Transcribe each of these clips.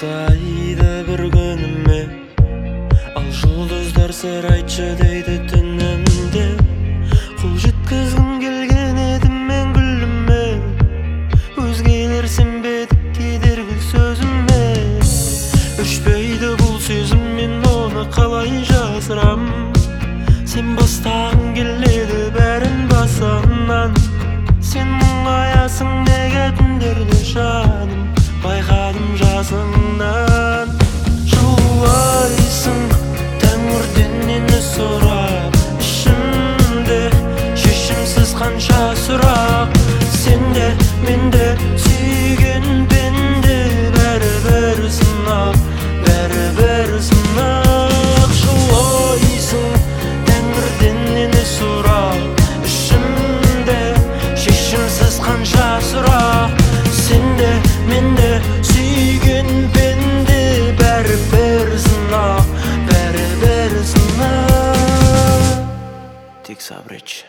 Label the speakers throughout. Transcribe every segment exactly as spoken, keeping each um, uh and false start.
Speaker 1: Ayda bir günüme al жұлдыздар сыр айтшы дейді түнімде. Қол жеткізгім келген едім мен гүліме, өзгелер сенбеді кедергі сөзіме. Өшпейді бұл сезім, мен оны қалай жасырам? Сен бастағың келеді бәрін басынан. Сен мұңаясың неге түндерде жаным, байқадым жасыңнан. Жылайсың тәңірден нені сұрап, ішімде шешімсіз қанша сұрақ. Сенде менде сүйген пенде, бәрі-бәрі сынақ, бәрі-бәрі сынақ. Жылайсың тәңірден нені сұрап, ішімде шешімсіз қанша сұрақ. Сенде менде сүйген пенде, бәрі-бәрі сынақ, бәрі-бәрі сынақ. Тек сабыр етші.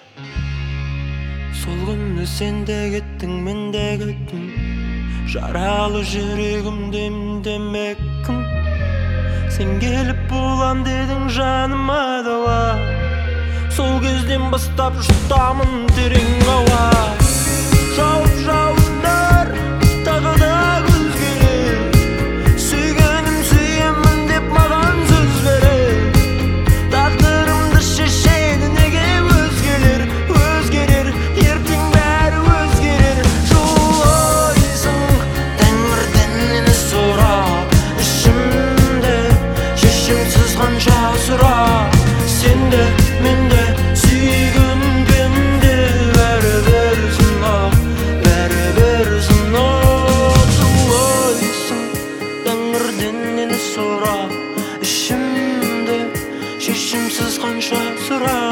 Speaker 1: Сол күні сен де кеттің, мен де кеттім. Жаралы жүрегімде демеккім. Сен келіп болам дедің жаныма дауа. Сол кезден бастап жұтамын терең ауа. Жауып жауындар тағы да өзгерер, сүйгенім сүйемін деп маған сөз берер. Тағдырымды шешеді неге өзгелер, өзгерер, ертең бәрі өзгерер. Жылайсың тәңірден нені сұрап, ішімде шешімсіз қанша сұрақ. Сенде менде сүйген пенде, бәрі-бәрі сынақ, бәрі-бәрі сынақ. Жылайсың тәңірден нені сұрап, ішімде шешімсіз қанша сұрақ.